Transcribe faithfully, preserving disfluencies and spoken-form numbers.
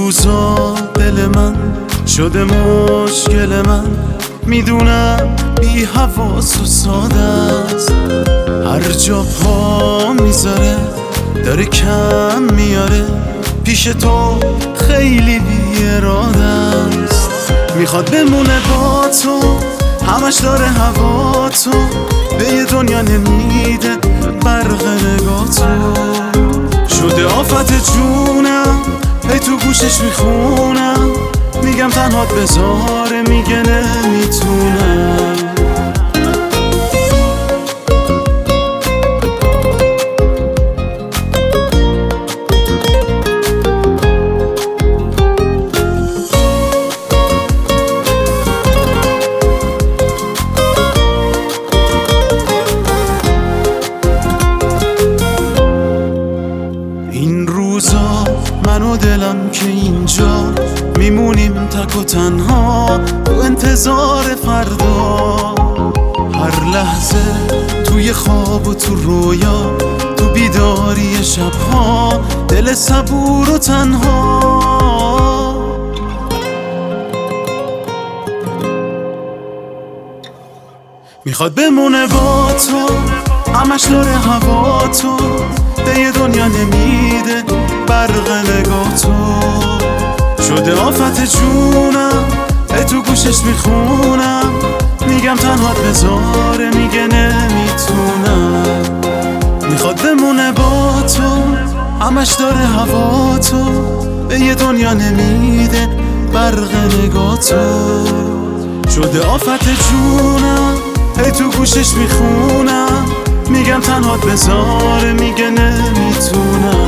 روزا دل من شده مشکل من، میدونم بی حواس و ساده است، هر جا پا میذاره داره کم میاره، پیش تو خیلی بی اراده است. میخواد بمونه با تو، همش داره هوا تو، به یه دنیا نمیده برق نگاه تو، شده آفت جونم هی تو گوشش میخونم، میگم تنهات بذاره میگه نمیتونم. این روزا من و دلم که اینجا میمونیم تک و تنها تو انتظار فردا، هر لحظه توی خواب و تو رویا، تو بیداری شبها دل صبور و تنها. میخواد بمونه با تو، همش داره هوا تو، به یه دنیا نمیده برق نگاه تو، شده آفت جونم ای تو گوشش میخونم، میگم تنهات بذاره میگه نمیتونم. میخواد بمونه با تو، همش داره هوا تو، به یه دنیا نمیده برق نگاه تو، شده آفت جونم ای تو گوشش میخونم، میگم تنهات بذاره میگه نمیتونم.